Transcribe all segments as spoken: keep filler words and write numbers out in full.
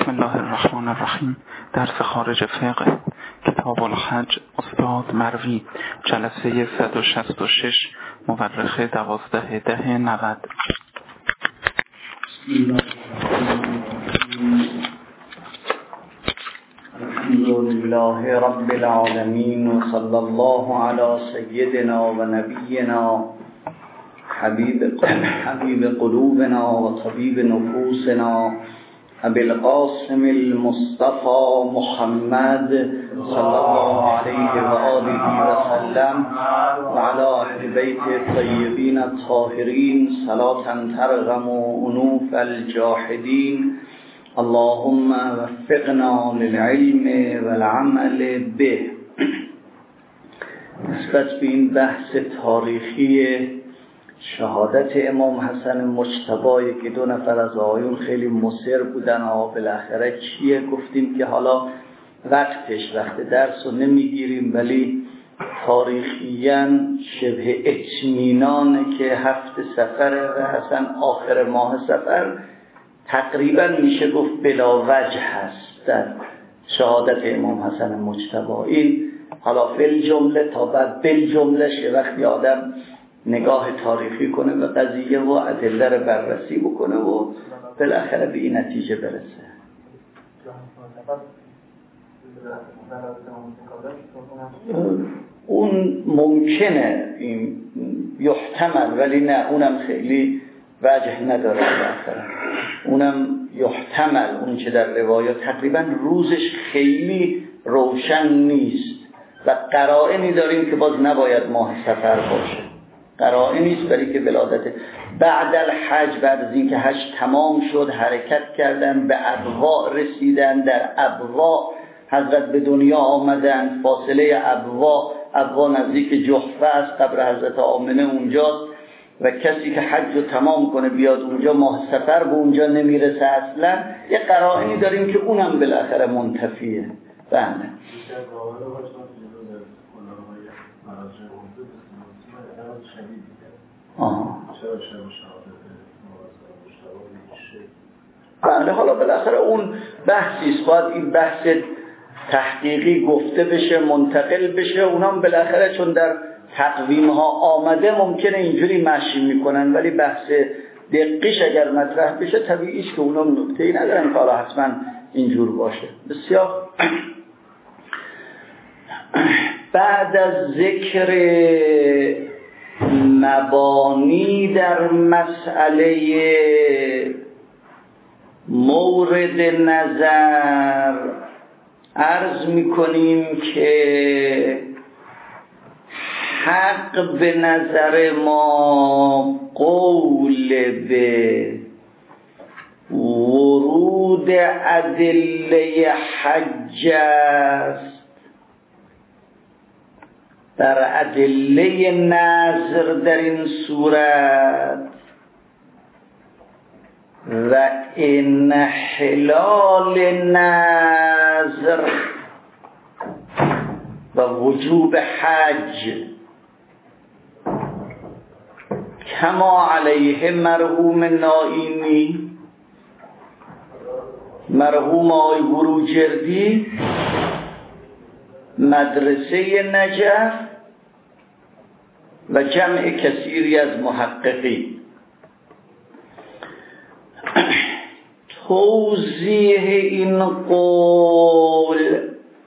بسم الله الرحمن الرحیم. درس خارج فقه، کتاب الحج، استاد مروی، جلسه صد و شصت و شش، مورخ دوازده ده نود. الحمد لله رب العالمین و صلی الله علی سیدنا و نبینا حبیب حبیب قلوبنا و طبیب نفوسنا ابی القاسم المصطفى محمد صلی الله علیه و آله و سلم و علی اهل بیت الطیبین الطاهرین صلاة ترغم انوف الجاحدین. اللهم وفقنا للعلم والعمل به. نسبت به این بحث تاریخی شهادت امام حسن مجتبی که دو نفر از آقایون خیلی مصر بودن و بالاخره چیه، گفتیم که حالا وقتش وقت درس رو نمیگیریم، ولی تاریخیاً شبه اطمینانه که هفت سفر و حسن آخر ماه سفر تقریبا میشه گفت بلا وجه هست در شهادت امام حسن مجتبی. این حالا فل جمله تا بعد بل جمله شه وقتی آدم نگاه تاریخی کنه و قضیه و ادله رو بررسی بکنه و بالاخره به این نتیجه برسه. اون ممکنه این یحتمل، ولی نه، اونم خیلی وجه نداره بالاخره. اونم یحتمل، اون چه در روایات تقریبا روزش خیلی روشن نیست و قرائنی داریم که باز نباید ماه سفر باشه. قرائنی نیست برای که ولادت بعد الحج، بعد از اینکه حج تمام شد حرکت کردن به ابوا رسیدن، در ابوا حضرت به دنیا آمدن. فاصله ابوا ابوا نزدیک جحفه است، قبر حضرت آمنه اونجاست و کسی که حج رو تمام کنه بیاد اونجا ماه سفر به اونجا نمیرسه اصلا. یه قرائنی داریم که اونم بالاخره منتفیه. بله. آها. بله، حالا بالاخره اون بحثی است، باید این بحث تحقیقی گفته بشه، منتقل بشه. اونام بالاخره چون در تقویم ها آمده ممکنه اینجوری مشی میکنن، ولی بحث دقیقش اگر مطرح بشه طبیعی است که اونام نکته‌ای ندارن که حالا حتما اینجور باشه. بسیار. بعد از ذکر مبانی در مسئله مورد نظر عرض میکنیم که حق به نظر ما قول به ورود ادله حج است، در ادله نظر در این صورت و انحلال نظر و وجوب حج کما علیه مرحوم نائینی، مرحوم آقای بروجردی، مدرسه نجف و جمع کثیری از محققین. توضیح این قول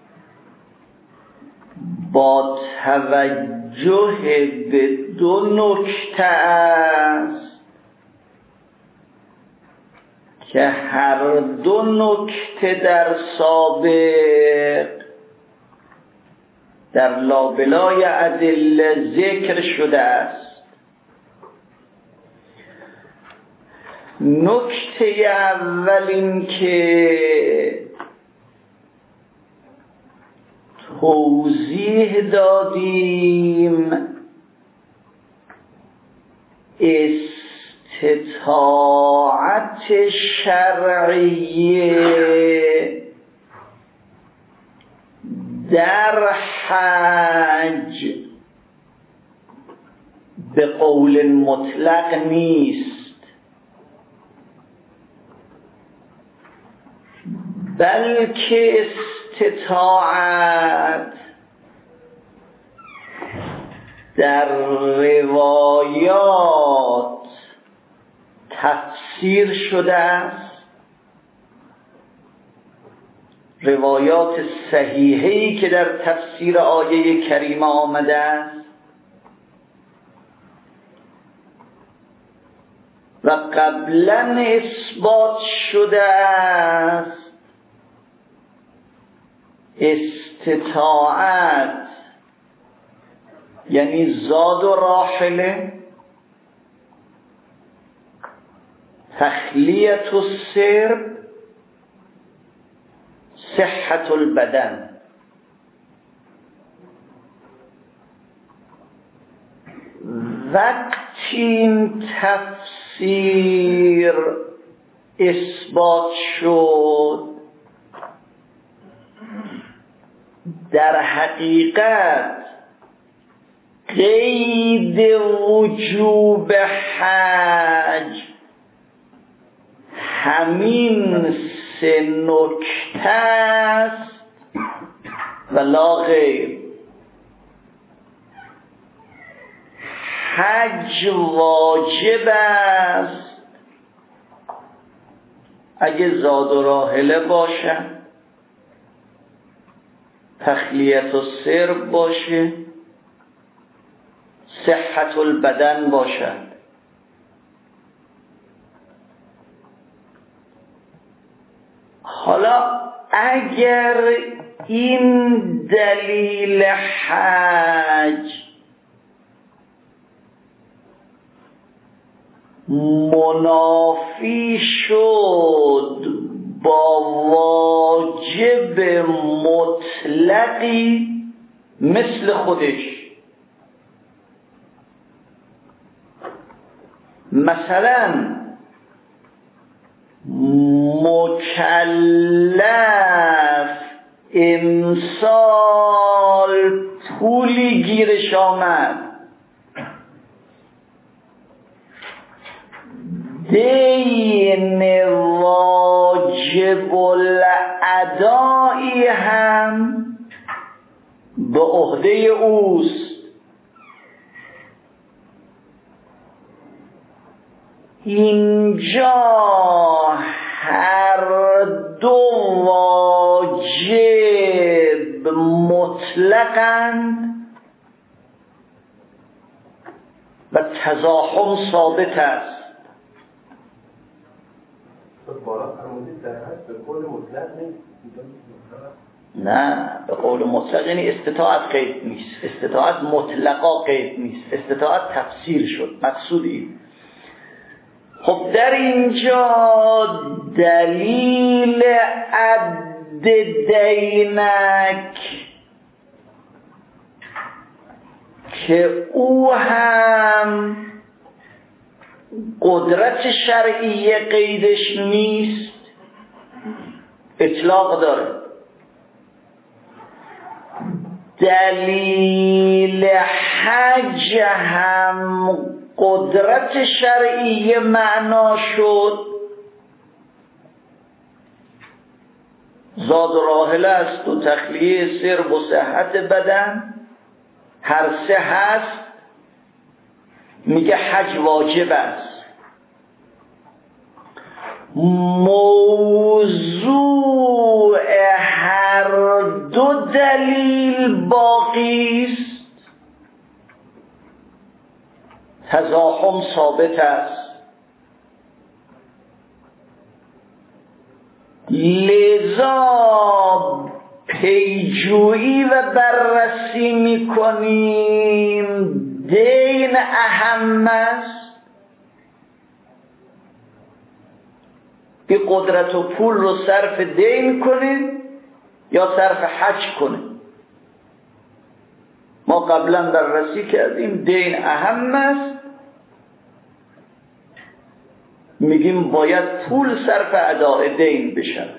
با توجه به دو نکته است که هر دو نکته در سابق در لابلای ادله ذکر شده است. نکته اول این که توضیح دادیم استطاعت شرعیه در حج به قول مطلق نیست، بلکه استطاعت در روایات تفسیر شده است، روایات صحیحه‌ای که در تفسیر آیه کریمه آمده است و قبلا اثبات شده است. استطاعت یعنی زاد و راحله، تخلیة السرب، صحة البدن. وقتی این تفسیر اثبات شد، در حقیقت قید وجوب حج همین سه نکته است و لا غیر. حج واجب است اگه زاد و راحله باشه، تخلیة السرب باشه، صحت البدن باشد. حالا اگر این دلیل حج منافی شد با واجب مطلقی مثل خودش، مثلا مکلف امسال پولی گیرش آمد، دین واجب الادایی هم به عهده اوست. اینجا هر دو واجب مطلقاً و تزاحم ثابت است. نه، به قول مطلق یعنی استطاعت قید نیست، استطاعت مطلقا قید نیست، استطاعت تفسیر شد. مقصود این. خب در اینجا دلیل عد دینک که او هم قدرت شرعیه قیدش نیست، اطلاق داره. دلیل حج هم قدرت شرعیه معنا شد، زاد و راحله است و تخلیه سرب و صحت بدن، هر سه هست. میگه حج واجب است. موضوع هر دو دلیل باقی است، تزاحم ثابت است. لذا پیجویی و بررسی میکنیم دین اهم است. بی قدرت و پول رو صرف دین کنه یا صرف حج کنه. ما قبلا بررسی کردیم دین اهم است، میگیم باید پول صرف اداء دین بشه.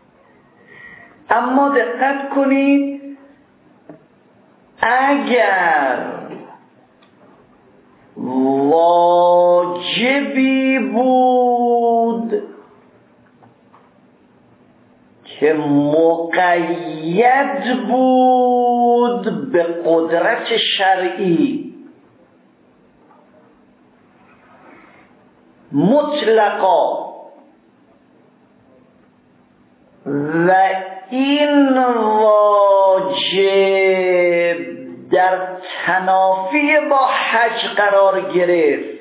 اما دقت کنید، اگر واجبی بود که مقید بود به قدرت شرعی مطلقا و این واجب در تنافی با حج قرار گرفت،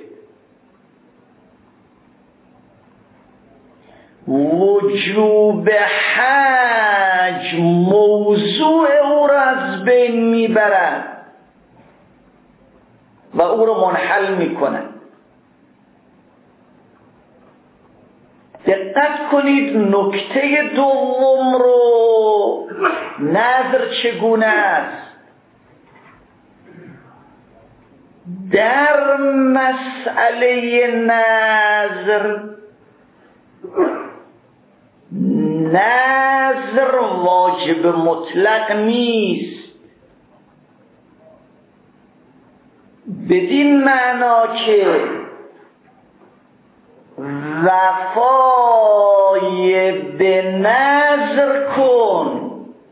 وجوب حج موضوع او را از بین میبرد و او را منحل میکند. دقت کنید نکته دوم رو، نظر چگونه است. در مسئله نظر، نظر واجب مطلق نیست، بدین معنا که وفای به نظر کن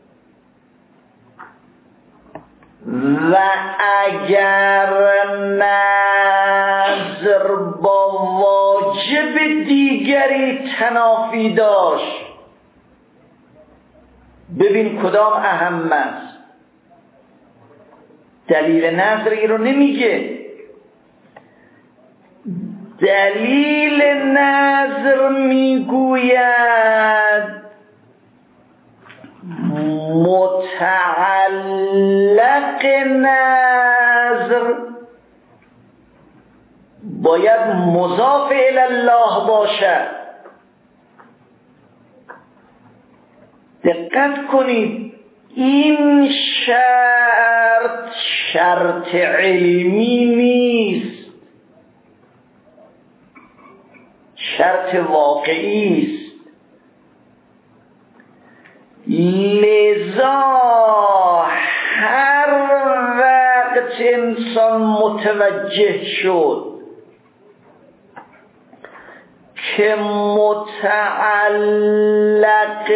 و اگر نظر با واجب دیگری تنافی داشت، ببین کدام اهم است. دلیل نظری رو نمیگه، دلیل نظر میگوید متعلق نظر باید مضاف الی الله باشد. دقت کنید این شرط شرط علمی نیست، شرط واقعی است. لذا هر وقت انسان متوجه شد که متعلق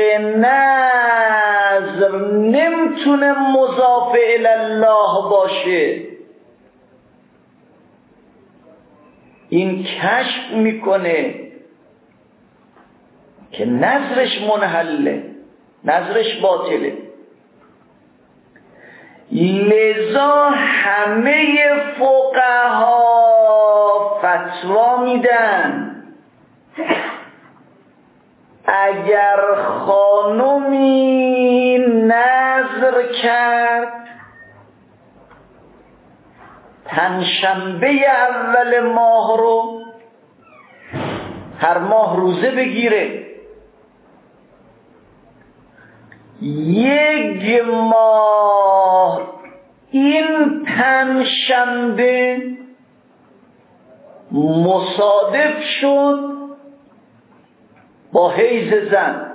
نظر نمیتونه مضاف الی الله باشه، این کشف میکنه که نظرش منحله، نظرش باطله. لذا همه فقها فتوا میدن اگر خانومی نظر کرد پنجشنبه اول ماه رو هر ماه روزه بگیره، یک ماه این پنجشنبه مصادف شد با حیض زن،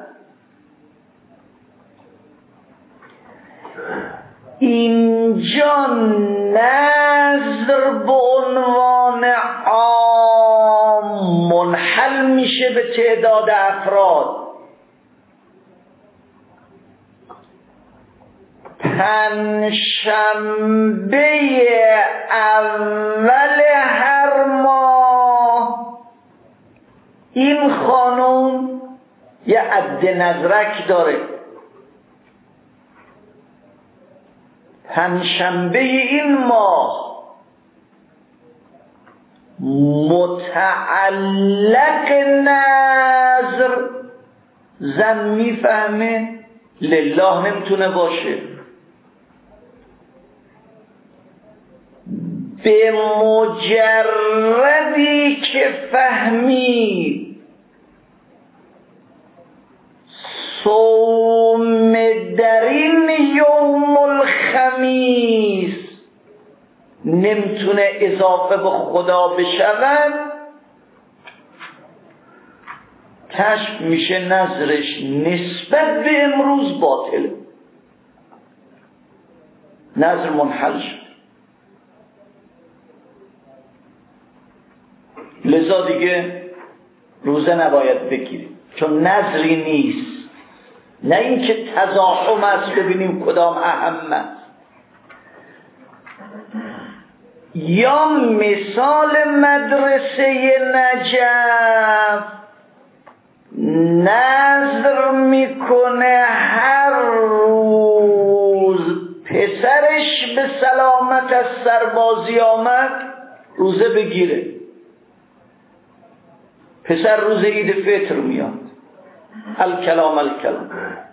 اینجا نظر به عنوان عام منحل میشه به تعداد افراد. پنجشنبه اول هر ماه این خانم یه عد نظرک داره، پنجشنبه این ماه متعلق نظر زن میفهمه لله نمیتونه باشه، به مجردی که فهمید صوم در این یوم الخمیس نمیتونه اضافه به خدا بشود، کشف میشه نظرش نسبت به امروز باطله، نظر منحل شد. لذا دیگه روزه نباید بگیریم چون نظری نیست، نه اینکه تزاحم است ببینیم کدام اهم است. یا مثال مدرسه نجف نظر میکنه هر روز پسرش به سلامت از سربازی آمد روزه بگیره. پسر روز عید فطر میاد، الکلام الکلام.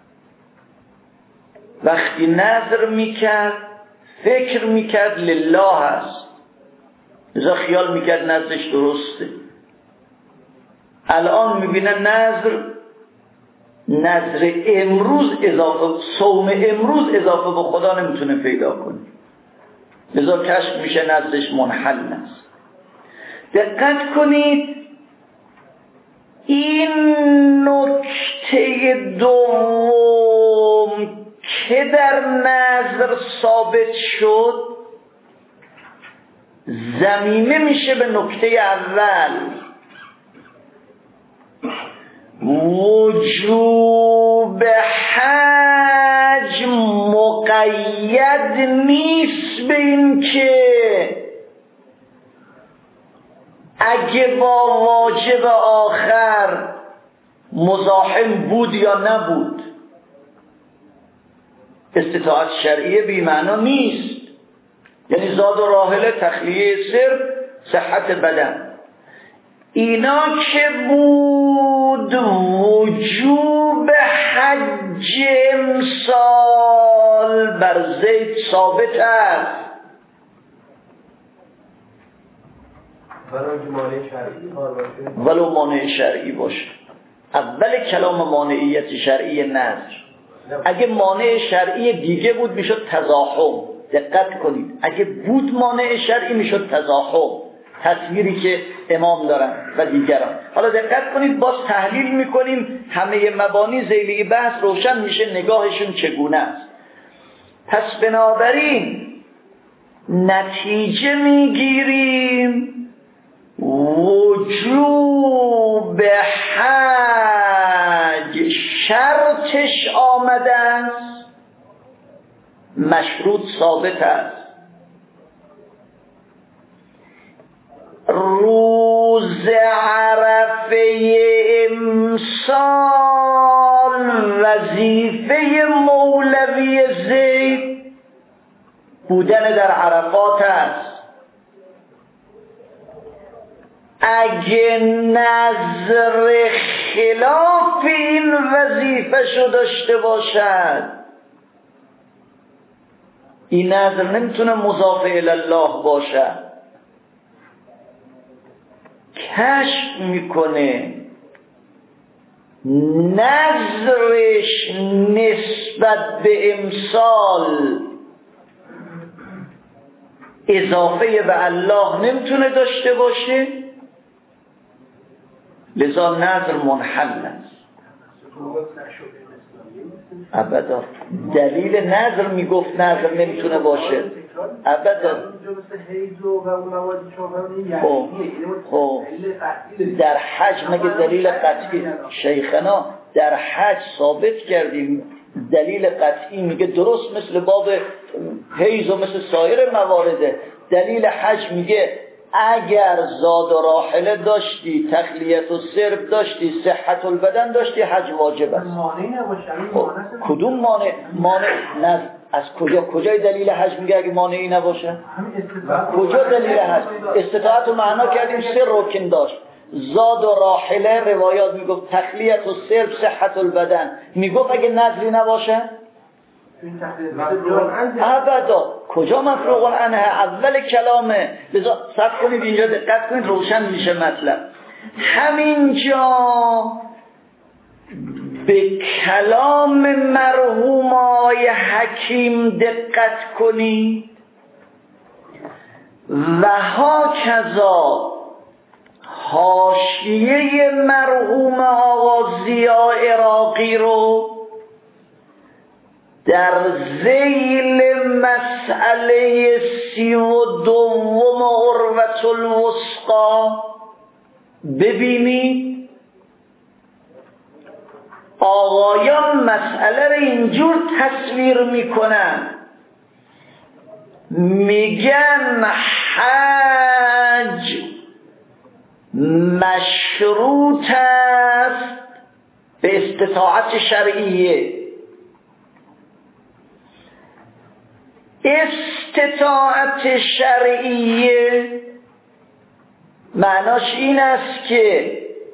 وقتی نظر میکرد فکر میکرد لله هست، لذا خیال میکرد نظرش درسته. الان میبینه نظر نظر امروز اضافه صوم امروز اضافه به خدا نمیتونه پیدا کنه، لذا کشف میشه نظرش منحل است. دقت کنید این نکته دوم که در نظر ثابت شد ضمیمه میشه به نکته اول. وجوب حج مقید نیست به این که اگه با واجب آخر مزاحم بود یا نبود. استطاعت شرعیه بی معنا نیست، یعنی زاد و راحله، تخلیه سر، صحت بدن. اینا که بود وجوب حج امسال بر زید ثابت است ولو مانع شرعی باشه. اول کلام مانعیت شرعی نظر. اگه مانع شرعی دیگه بود میشد تزاحم. دقت کنید اگه بود مانع شرعی میشد تزاحم، تصویری که امام دارن و دیگران. حالا دقت کنید باز تحلیل میکنیم، همه مبانی ذیلی بحث روشن میشه نگاهشون چگونه است. پس بنابراین نتیجه میگیریم وجوب حج شرطش آمده است، مشروط ثابت است. روز عرفه امسال وظیفه مولوی زید بودن در عرفات است. اگه نظر خلاف این وظیفه شو داشته باشد، این نظر نمیتونه مضاف الی الله باشد. کشف میکنه نظرش نسبت به امسال اضافه به الله نمیتونه داشته باشه، لذا نظر منحل است. ابدا دلیل نظر میگفت نظر نمیتونه باشه، ابدا. خب خب در حج مگه دلیل قطعی شیخنا در حج ثابت کردیم دلیل قطعی میگه درست مثل باب حیض و مثل سایر موارده. دلیل حج میگه اگر زاد و راحله داشتی، تخلیت و سرب داشتی، صحت البدن داشتی، حج واجب است. مانعی نباشه. خب کدوم مانع؟ مانع نه از کجا کجای دلیل حج میگه اگه مانعی نباشه؟ کجا دلیل حج؟ استطاعت و معنا کردیم سه رکن داشت. زاد و راحله روایات میگفت، تخلیت و سرب، صحت البدن. میگفت اگه نظری نباشه ابدا. کجا مفروغ عنه؟ اول کلامه. لذا صبر کنید اینجا دقت کنید روشن میشه مطلب. همینجا به کلام مرحوم آقای حکیم دقت کنید و هاکذا حاشیه مرحوم آقا ضیا عراقی رو در ذیل مسئله سی و دوم عروة الوثقی ببینید. آقایان مسئله رو اینجور تصویر میکنن، میگن حج مشروط است به استطاعت شرعیه. استطاعت شرعیه معناش این است که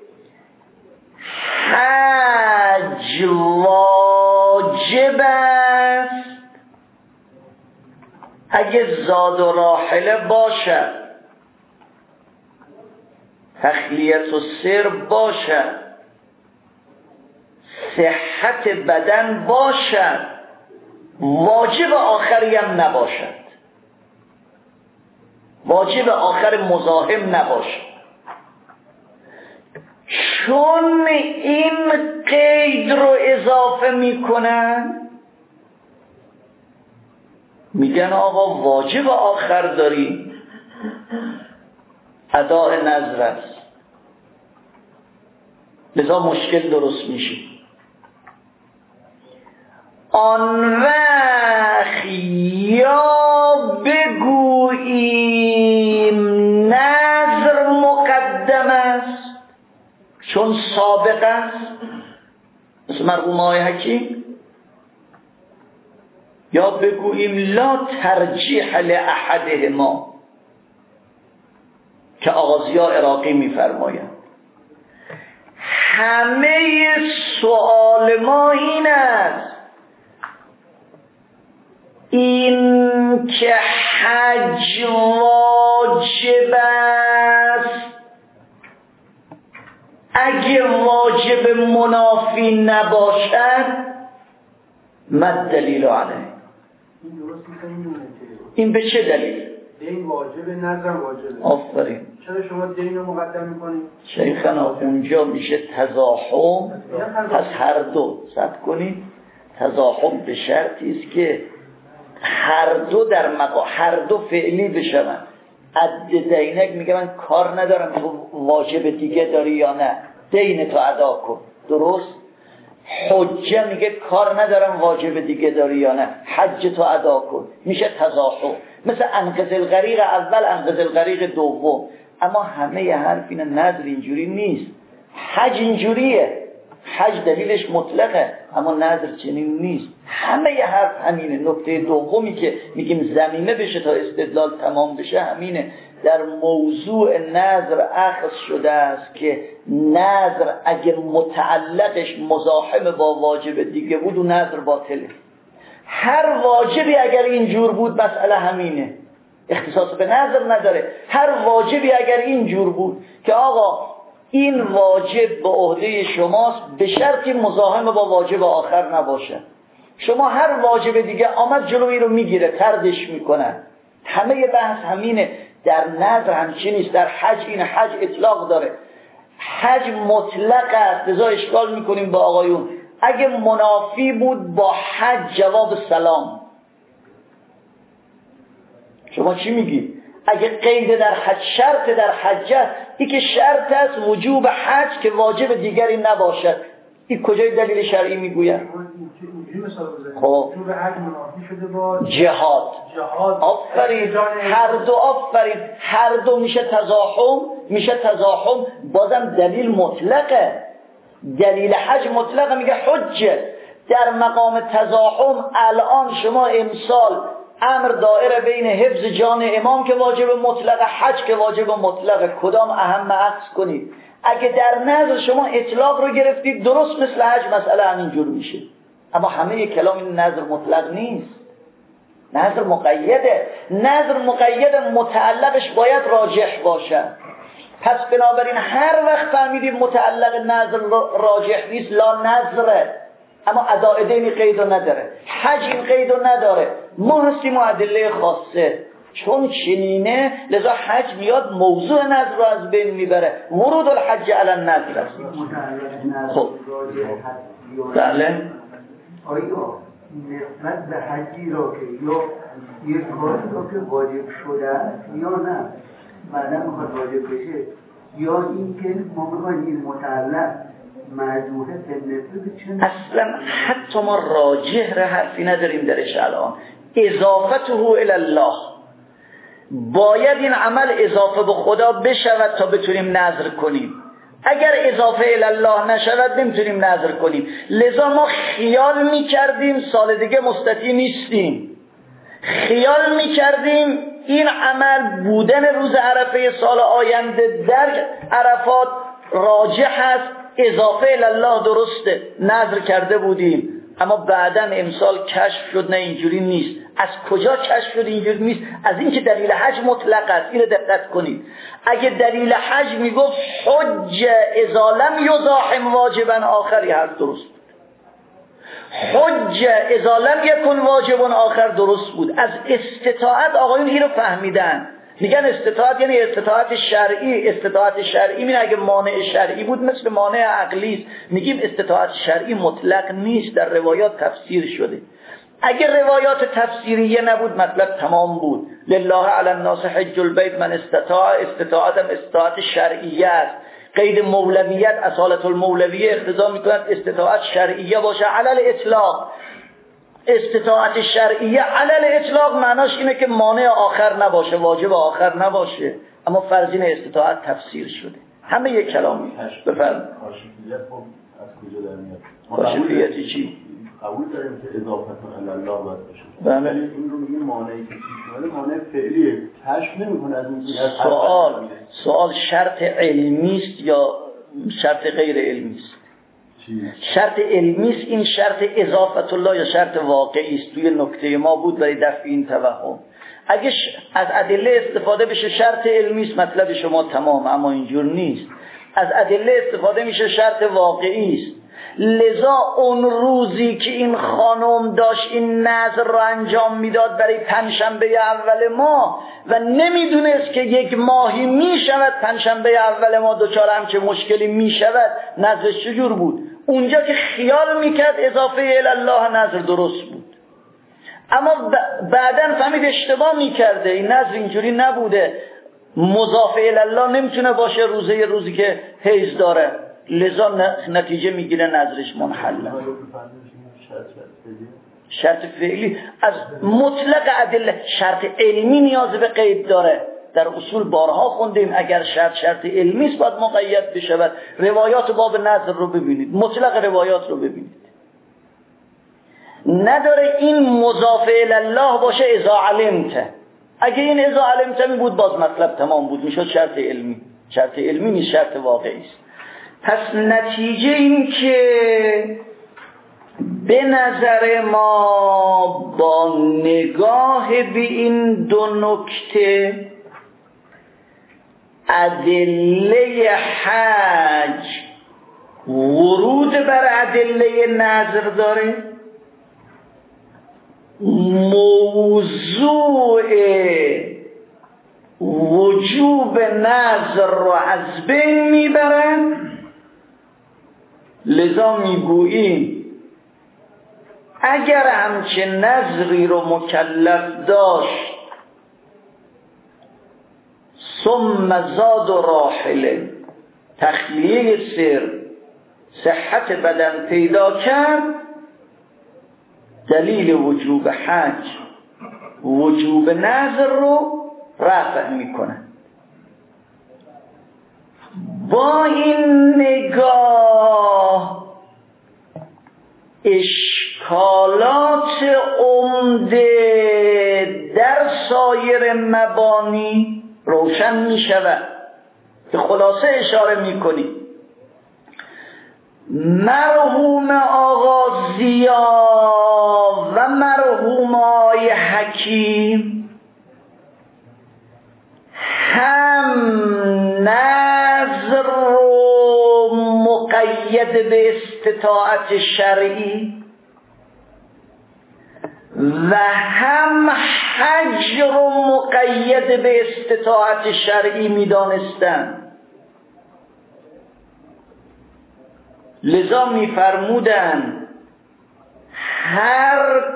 حج واجب است اگه زاد و راحله باشد، تخلیت و سر باشد، صحت بدن باشد، واجب آخری هم نباشد، واجب آخر مزاحم نباشد. چون این قید رو اضافه میکنن میگن آقا واجب آخر داری، اداء نذر است، لذا مشکل درست میشه. آن وقت یا بگوییم نذر مقدم است چون سابق است، مثل مرحوم آقای حکیم، یا بگوییم لا ترجیح لاحدهما که آقا ضیاء عراقی میفرمایند. همه سوال ما این است این که حج واجب است اگه واجب منافی نباشد ما دلیل علیه؟ این به چه دلیل؟ دین واجب، نظر واجبه. آفرین. چرا شما دین رو مقدم میکنید؟ شیخنا اونجا میشه تزاحم، پس هر دو صد کنید. تزاحم به شرطی است که هر دو در مقا هر دو فعلی بشون. عد دینک میگه من کار ندارم تو واجب دیگه داری یا نه، دین تو ادا کن، درست؟ حجه میگه کار ندارم واجب دیگه داری یا نه، حج تو ادا کن، میشه تزاحم. مثل انقذ الغریق اول، انقذ الغریق دوم. اما همه حرف این نذر اینجوری نیست، حج اینجوریه، حج دلیلش مطلقه اما نذر چنین نیست. همه حرف همینه. نکته دومی که میگیم زمینه بشه تا استدلال تمام بشه همینه. در موضوع نذر اخذ شده است که نذر اگه متعلقش مزاحم با واجب دیگه بود و نذر باطله. هر واجبی اگر اینجور بود مسئله همینه، اختصاص به نذر نداره. هر واجبی اگر اینجور بود که آقا این واجب به عهده شماست به شرطی مزاحم با واجب آخر نباشه، شما هر واجب دیگه آمد جلوی رو میگیره، تردش میکنن. همه بحث همینه. در نذر همچین نیست. در حج این حج اطلاق داره، حج مطلق است. لذا اشکال میکنیم با آقایون اگه منافی بود با حج جواب سلام. شما چی میگی؟ اگه قید در حج شرط در حج است، این که شرط است وجوب حج که واجب دیگری نباشد، این کجای دلیل شرعی میگوید؟ خب جهاد. آفرین، هر دو آفرین، هر دو میشه تزاحم، میشه تزاحم. بازم دلیل مطلقه، دلیل حج مطلقه. میگه حجه در مقام تزاحم. الان شما امسال امر دائره بین حفظ جان امام که واجب مطلق، حج که واجب مطلق، کدام اهم عکس کنید؟ اگه در نظر شما اطلاق رو گرفتید درست مثل حج مسئله همینجور میشه. اما همه کلام این نظر مطلق نیست، نظر مقیده. نظر مقید متعلقش باید راجح باشه. پس بنابراین هر وقت فهمیدید متعلق نظر راجح نیست لا نظره، اما اداء دین قید نداره، حج این قید نداره. ما هستیم ادله خاصه. چون چنینه لذا حج میاد موضوع نظر رو از بین میبره. ورود الحج علی النظر است. خب بله آیا نسبت به حجی را که یا یک کاری را که واجب شده است یا نه بعدا میخواد واجب بشه، یا این که ما میخوایم این متعلق معدوه به اصلا حتی ما راجح حرفی نداریم درش الان. اضافته الی الله، باید این عمل اضافه به خدا بشود تا بتونیم نذر کنیم. اگر اضافه الی الله نشود نمیتونیم نذر کنیم. لذا ما خیال میکردیم سال دیگه مستطیع نیستیم، خیال میکردیم این عمل بودن روز عرفه سال آینده در عرفات راجح است، اضافه الی الله درسته، نذر کرده بودیم. اما بعداً امسال کشف شد نه اینجوری نیست. از کجا کشف شد اینجوری نیست؟ از اینکه دلیل حج مطلق است. اینو دقت کنید. اگه دلیل حج میگفت حج اذا لم یزاحم واجبا آخری هست، درست بود. حج اذا لم یکن واجب آخر درست بود. از استطاعت آقایون اینو فهمیدن، میگن استطاعت یعنی استطاعت شرعی. استطاعت شرعی میگن اگه مانع شرعی بود مثل مانع عقلی، میگیم استطاعت شرعی مطلق نیست، در روایات تفسیر شده. اگه روایات تفسیریه نبود مطلب تمام بود. لله علی الناس حج البیت من استطاع، استطاعت هم استطاعت شرعیه است. قید مولویت اصالت المولویه اقتضا میکند استطاعت شرعیه باشه علی الاطلاق. استطاعت شرعیه علی الاطلاق معناش اینه که مانع آخر نباشه، واجب آخر نباشه. اما فرضین استطاعت تفسیر شده. همه یک کلامی بفرمایید. کاشفیت خب از کجا در میاد؟ کاشفیتی چی؟ قبول داریم که اضافه الی الله باید باشه. بله. این رو میگیم مانعی که پیش اومده مانع فعلیه، کشف نمیکنه از این از سوال سوال شرط علمی است یا شرط غیر علمی است؟ شرط علمی است این شرط اضافت الله یا شرط واقعی است؟ توی نکته ما بود برای دفع این توهم. اگه از ادله استفاده بشه شرط علمی است مطلب شما تمام، اما اینجور نیست. از ادله استفاده میشه شرط واقعی است. لذا اون روزی که این خانم داشت این نذر رو انجام میداد برای پنجشنبه اول ماه و نمیدونست که یک ماهی میشود پنجشنبه اول ماه دچار همچه مشکلی میشود، نذرش چجور بود؟ اونجا که خیال میکرد اضافه الی الله نذر درست بود، اما بعداً فهمید اشتباه میکرده، این نذر اینجوری نبوده. مضاف الی الله نمیتونه باشه روزه روزی که حیض داره، لذا نتیجه میگیره نظرش منحله. شرط فعلی از مطلق ادله. شرط علمی نیاز به قید داره. در اصول بارها خوندیم اگر شرط شرط علمی است باید مقید بشود. روایات باب نظر رو ببینید، مطلق روایات رو ببینید. نداره این مضاف الی الله باشه اذا علمت. اگه این اذا علمت می بود باز مطلب تمام بود، میشد شرط علمی. شرط علمی نیست، شرط واقعی است. پس نتیجه این که به نظر ما با نگاه به این دو نکته ادله حج ورود بر ادله نظر داره، موضوع وجوب نظر رو از بین میبرن. لذا میگوییم اگر همچه نظری رو مکلف داشت ثم زاد و راحله تخلیه سر صحت بدن پیدا کرد، دلیل وجوب حج وجوب نظر رو رفع میکنه. با این نگاه اشکالات عمده در سایر مبانی روشن می شود که خلاصه اشاره می کنیم. مرحوم آقا ضیا و مرحوم آقای حکیم هم نظر رو مقید به استطاعت شرعی و هم حج رو مقید به استطاعت شرعی می دانستن. لذا می فرمودن هر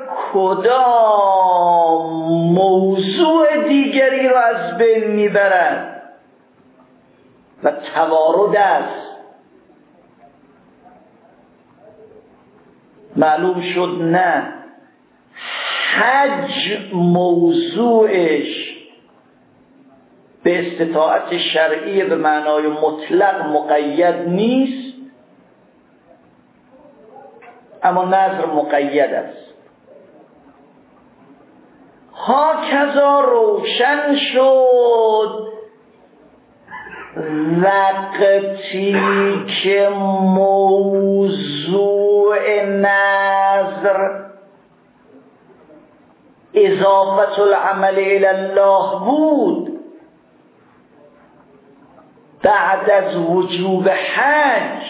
کدام موضوع دیگری رو از بین می برد و توارد است. معلوم شد نه، حج موضوعش به استطاعت شرعی به معنای مطلق مقید نیست، اما نظر مقید است. ها کذا روشن شد وقتی که موضوع نظر اضافت العمل الی الله بود بعد از وجوب حج،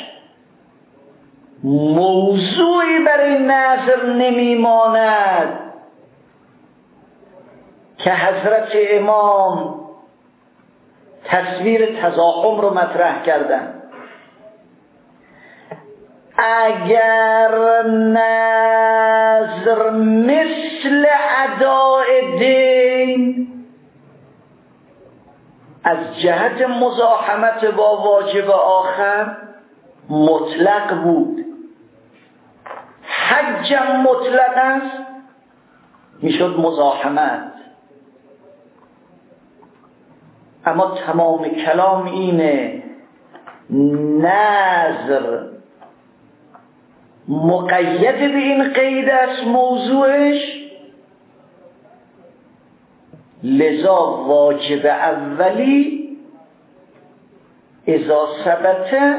موضوعی برای نظر نمیماند که حضرت امام تصویر تزاحم رو مطرح کردن. اگر نظر مثل اداء دین از جهت مزاحمت با واجب آخر مطلق بود، حجم مطلق است، میشد مزاحمت. اما تمام کلام اینه نظر مقید به این قید است موضوعش، لذا واجب اولی اذا ثبت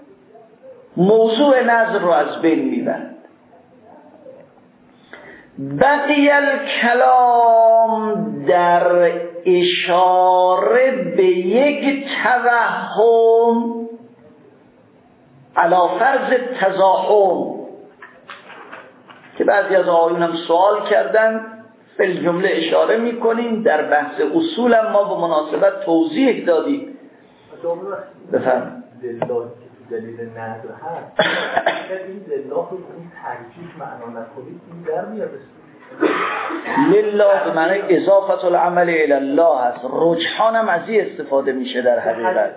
موضوع نظر رو از بین میبرد. بقی الکلام در اشاره به یک توهم علی فرض تزاحم که بعضی از آقایون هم سوال کردن، فی جمله اشاره میکنیم، در بحث اصول هم ما به مناسبت توضیح دادیم. بفرمایید. دلیل نظر هست این لله رو این ترکیب معنا نکنید این در میاد. لله به معنی اضافت العمل الی الله هست. رجحان هم از این استفاده میشه در حقیقت.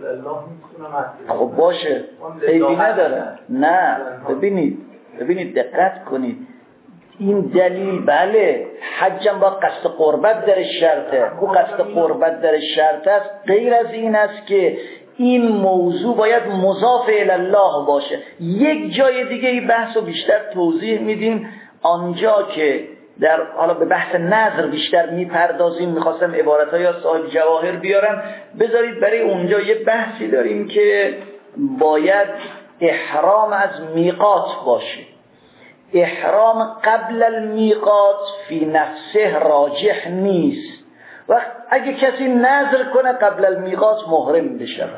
خب باشه عیبی نداره. نه ببینید ببینید دقت کنید، این دلیل بله حجم با قصد قربت در شرطه، او قصد قربت در شرط است. غیر از این است که این موضوع باید مضاف الی الله باشه. یک جای دیگه این بحث رو بیشتر توضیح میدیم، آنجا که در حالا به بحث نظر بیشتر میپردازیم. میخواستم عبارت‌های از صاحب جواهر بیارم، بذارید برای اونجا یه بحثی داریم که باید احرام از میقات باشه. احرام قبل المیقات فی نفسه راجح نیست. و اگه کسی نظر کنه قبل المیقات محرم بشه،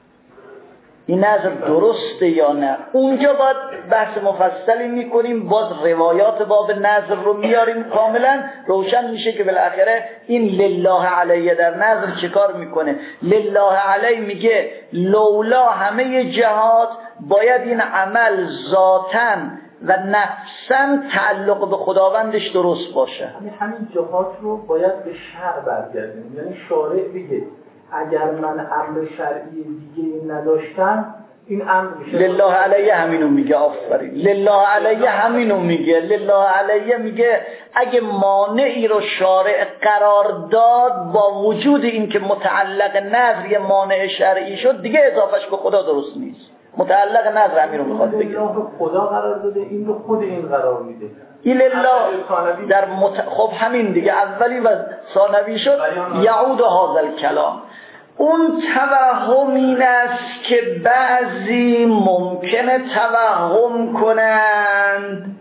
این نظر درسته یا نه؟ اونجا باید بحث مفصلی میکنیم، باز روایات باب نظر رو میاریم، کاملا روشن میشه که بالاخره این لله علیه در نظر چه کار میکنه. لله علیه میگه لولا همه جهات باید این عمل ذاتاً و نفساً تعلق به خداوندش درست باشه. همین همین جهات رو باید به شرع برگردیم، یعنی شارع بگه اگر من امر شرعی دیگه نداشتم این امر میشه لله علیه. همینو میگه، آفرین. لله علیه همینو میگه. لله علیه میگه اگه مانعی رو شارع قرار داد با وجود این که متعلق نظر یه مانع شرعی شد، دیگه اضافهش به خدا درست نیست. متعلق نظر همین رو میخواد بگه. خدا قرار داده، این رو خود این قرار میده. این الله در مت... خب همین دیگه اولی و ثانوی شد. یعود هذا الکلام. اون توهم این است که بعضی ممکنه توهم کنند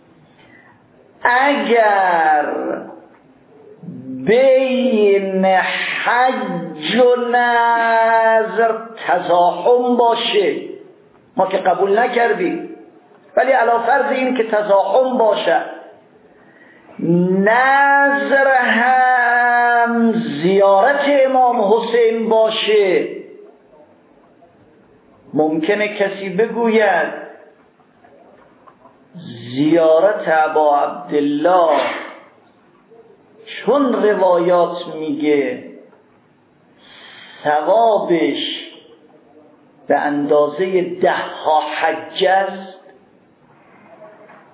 اگر بین حج و نظر تزاحم باشه، ما که قبول نکردیم، ولی علی فرض این که تزاحم باشه، نظر هم زیارت امام حسین باشه، ممکنه کسی بگوید زیارت ابا عبدالله چون روایات میگه ثوابش به اندازه ده ها حج است،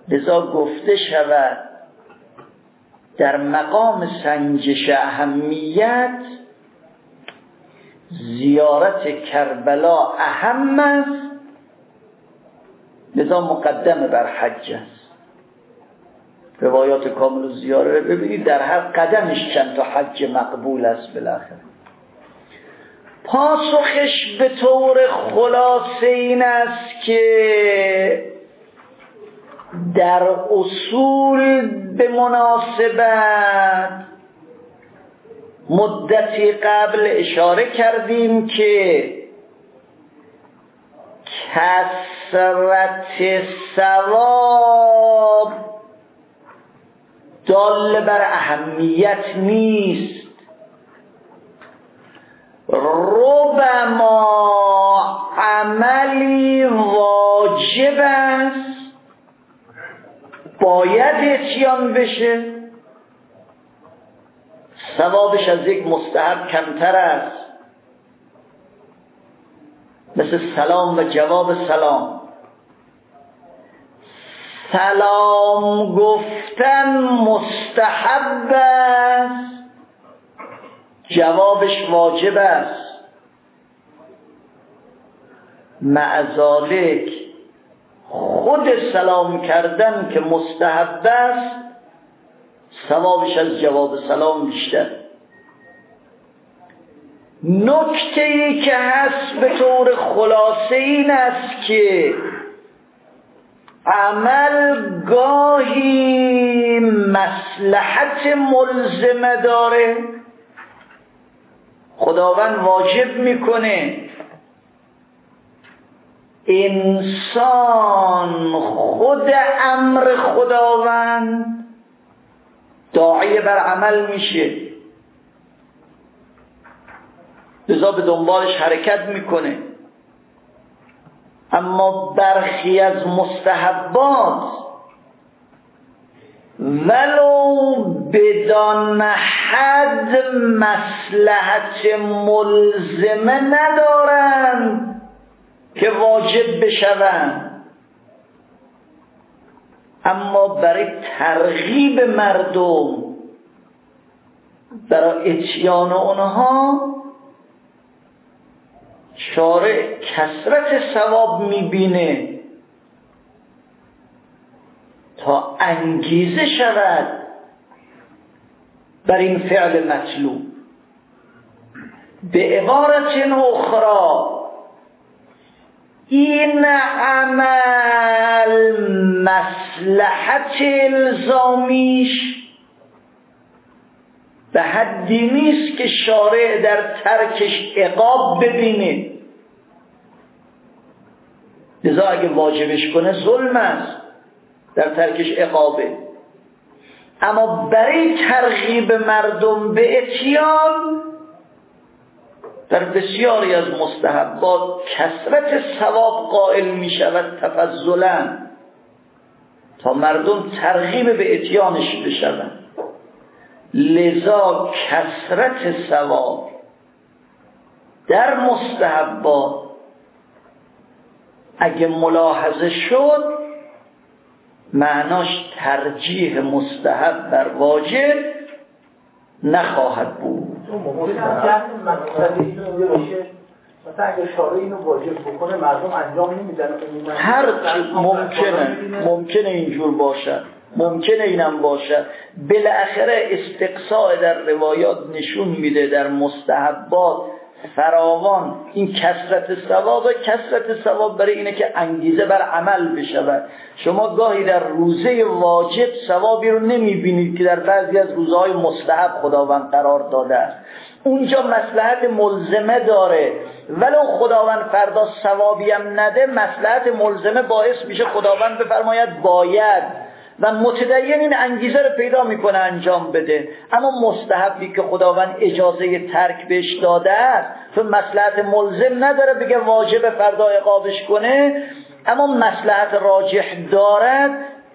لذا گفته شود در مقام سنجش اهمیت زیارت کربلا اهم است، لذا مقدم بر حج است. روایات کامل و زیاره رو ببینید، در هر قدمش چند تا حج مقبول است. بالاخره پاسخش به طور خلاصه این است که در اصول به مناسبت مدتی قبل اشاره کردیم که کثرت ثواب دال بر اهمیت نیست. ربما عملی واجب است، باید اتیان بشه، ثوابش از یک مستحب کمتر است، مثل سلام و جواب سلام. سلام گفتن مستحب است، جوابش واجب است. مع ذالک خود سلام کردن که مستحب است، ثوابش از جواب سلام بیشتر. نکته ای که هست به طور خلاصه این است که عمل گاهی مصلحت ملزمه داره، خداوند واجب میکنه انسان خود امر خداوند داعی بر عمل میشه، لذا به دنبالش حرکت میکنه. اما برخی از مستحبات ولو بدان حد مصلحت ملزمه ندارند که واجب بشوند، اما برای ترغیب مردم برای اتیان اونها شارع کثرت ثواب میبینه تا انگیزه شود بر این فعل مطلوب. به عبارت اخرى این عمل مصلحت الزامیش به حدی نیست که شارع در ترکش عقاب ببینه، لذا اگه واجبش کنه ظلم است، در ترکش عقابه. اما برای ترغیب مردم به اتیان در بسیاری از مستحبات کثرت ثواب قائل می شود تفضلا تا مردم ترغیب به اتیانش بشوند. لذا کثرت ثواب در مستحبات اگه ملاحظه شد معناش ترجیح مستحب بر واجب نخواهد بود. مثلا اگه شارع اینو واجب بکنه مردم انجام نمیدن، هر ممکنه ممکنه اینجور باشد، ممکنه اینم باشد. بالاخره استقصاء در روایات نشون میده در مستحبات فراوان این کثرت ثواب، کثرت ثواب برای اینه که انگیزه بر عمل بشود. شما گاهی در روزه واجب ثوابی رو نمیبینید که در بعضی از روزهای مستحب خداوند قرار داده است. اونجا مصلحت ملزمه داره، ولو خداوند فردا ثوابی هم نده، مصلحت ملزمه باعث میشه خداوند بفرماید باید، و متدین این انگیزه رو پیدا میکنه انجام بده. اما مستحبی که خداوند اجازه ترک بهش داده است تو مصلحت ملزم نداره بگه واجب فردا عقابش کنه، اما مصلحت راجح دارد،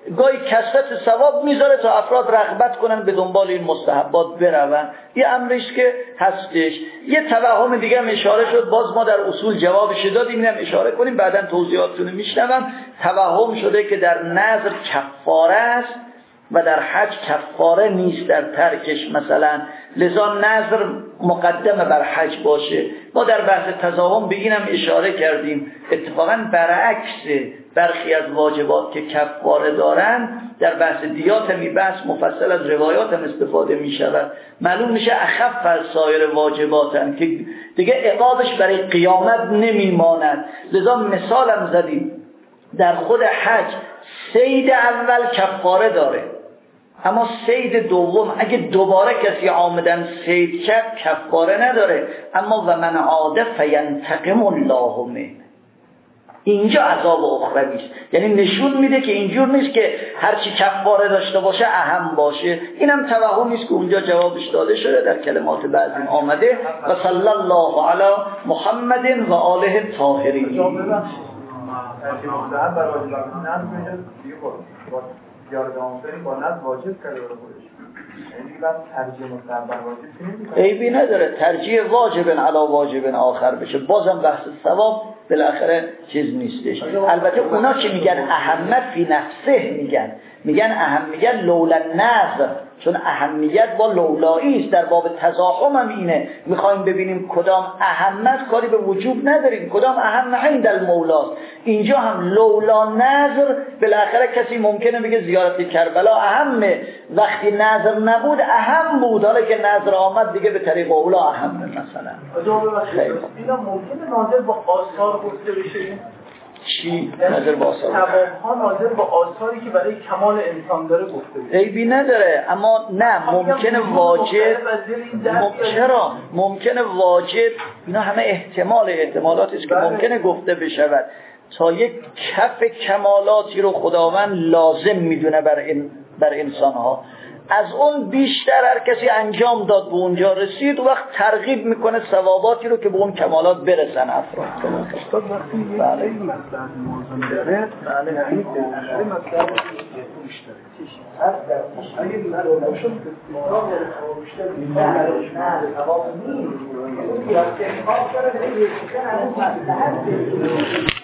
گاهی کثرت ثواب میذاره تا افراد رغبت کنن به دنبال این مستحبات برون. یه امریش که هستش. یه توهم دیگه هم اشاره شد، باز ما در اصول جوابش دادیم، اینم اشاره کنیم بعداً توضیحاتونو میشنوم. توهم شده که در نظر کفاره است و در حج کفاره نیست در ترکش مثلا، لذا نظر مقدمه بر حج باشه. ما در بحث تضاهم به اینم اشاره کردیم، اتفاقا برعکس برخی از واجبات که کفاره دارن در بحث دیات می بحث مفصل از روایات هم استفاده می شود، معلوم میشه اخف از سایر واجبات هم که دیگه عقابش برای قیامت نمی ماند. لذا مثالم زدیم در خود حج صید اول کفاره داره، اما صید دوم اگه دوباره کسی عامدن صید کرد کفاره نداره. اما و من عاد فینتقم الله منه، اینجا عذاب اخروی است. یعنی نشون میده که اینجور نیست که هرچی کفاره داشته باشه اهم باشه. اینم توهمی است که اونجا جوابش داده شده در کلمات بعضی آمده. و صلی الله علی محمد و آله الطاهرین. با نظر واجب کرده برای خودش، یعنی بعد ترجیح مستحب بر واجب عیبی نداره ترجیح واجب علی واجب آخر بشه، بازم بحث ثواب بالاخره چیز نیستش. البته اونا که میگن اهمیت فی نفسه میگن میگن اهم میگن لولا نظر، چون اهمیت با لولایی است. در باب تزاحم هم اینه، میخوایم ببینیم کدام اهمیت کاری به وجوب نداریم، کدام اهم عند المولاست. اینجا هم لولا نظر بالاخره کسی ممکنه بگه زیارت کربلا اهمه، وقتی نظر نبود اهم بود، حالا که نظر آمد دیگه به طریق اولا اهمه. مثلا اینا ممکنه ناظر با آثار گفته بشه. چی نظر با آثار؟ ثواب‌ها ناظر با آثاری که برای کمال انسان داره گفته بشه. عیبی نداره، اما نه ممکنه واجب مم... چرا ممکنه واجب، اینا همه احتمال احتمالاتی است که ممکنه گفته بشود تا یک کف کمالاتی رو خداوند لازم میدونه بر این بر انسان‌ها، از اون بیشتر هر کسی انجام داد به اونجا رسید، و وقت ترغیب میکنه ثواباتی رو که به اون کمالات برسن افراد. استاد وقتی یک مطلب موضوع داره، بله یعنی که مطلب مشترک هر در اگه مطلب شد مراد مشترک نه نه ثواب نیست، یا استحقاق داره به یک چیز از مصلحت